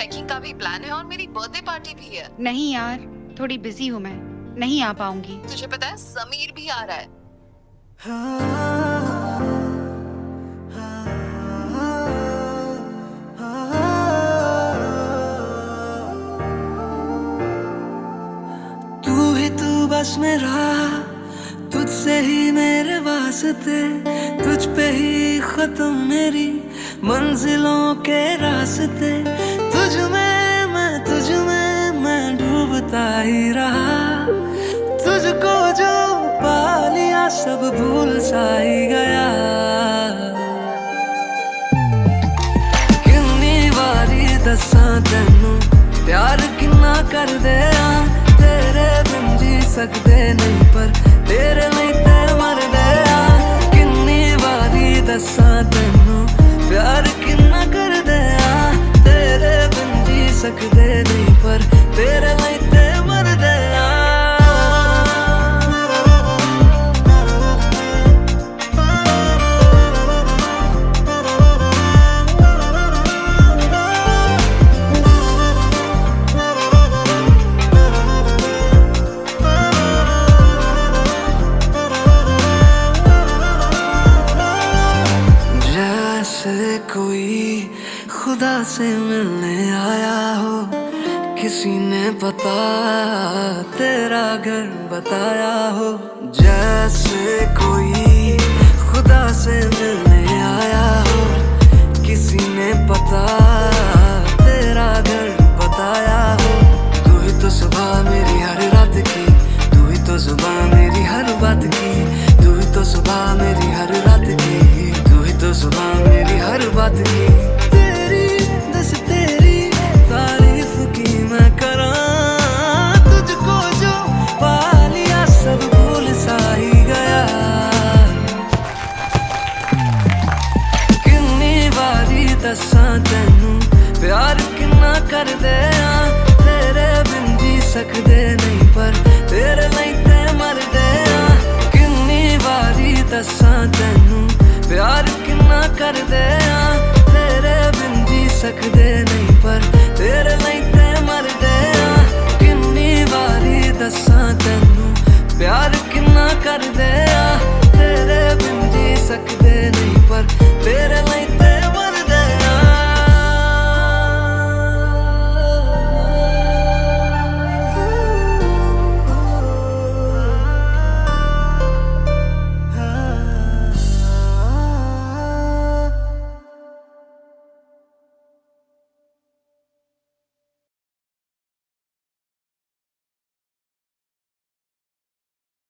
Trekking का भी plan है और मेरी बर्थडे पार्टी भी है। नहीं यार, थोड़ी बिजी हूँ मैं, नहीं आ पाऊंगी। तुझे पता है समीर भी आ रहा है। तू ही तू बस मेरा, तुझसे ही मेरे वास्ते, तुझ पे ही खत्म मेरी मंजिलों के रास्ते। तुझ में मैं डूबता ही रहा, तुझको जो पा लिया सब भूल सा ही गया। किन्नी वारी दसा तेनू प्यार किन्ना कर दिया, तेरे बिन जी सकते नहीं पर तेरे नहीं ते मर गया। किन्नी वारी दसा तेनू प्यार किन्ना कर दिया, तेरे बिन जी सकते नहीं पर तेरे नहीं ते मर गया। कोई खुदा से मिलने आया हो, किसी ने पता तेरा घर बताया हो। जैसे कोई खुदा से मिलने आया हो, किसी ने पता तेरा घर बताया हो। तू ही तो सुबह मेरी हर रात की, तू ही तो सुबह मेरी हर बात की, तू ही तो सुबह मेरी हर रात की, तू ही तो सुबह मेरी हर बात की। तेरी बस तेरी तारीफ की मैं करा, तुझको जो पा लिया सब भूल सा ही गया। किन्नी वारी दसा तेनू प्यार किन्ना कर दिया, तेरे बिन जी सकते नहीं पर तेरे नहीं ते मर गया। किन्नी वारी दसा तेनू प्यार किन्ना कर दिया, तेरे बिन जी सकते